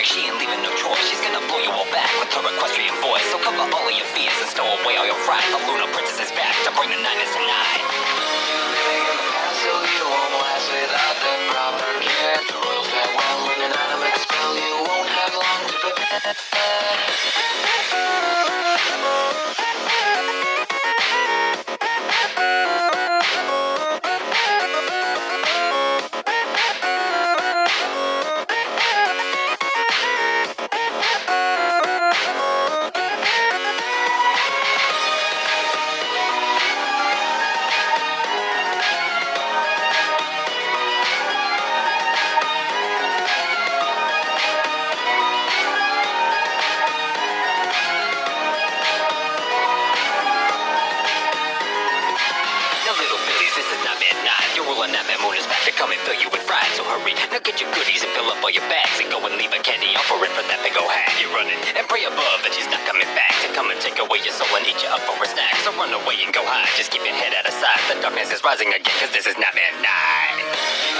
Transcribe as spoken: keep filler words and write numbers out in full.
trick, she ain't leaving no choice. She's gonna blow you all back with her equestrian voice. So cover all of your fears and stow away all your fright. The Luna Princess is back to bring the nightmares tonight. Living in the past, so you won't last without the proper care. The royal farewell and an automatic spell. You won't have long to prepare. Nightmare Moon is back to come and fill you with fright. So hurry, now get your goodies and fill up all your bags and go and leave a candy offering for that big ol' hag. You're running and pray above that she's not coming back to come and take away your soul and eat you up for a snack. So run away and go hide, just keep your head out of sight. The darkness is rising again, cause this is Nightmare Night.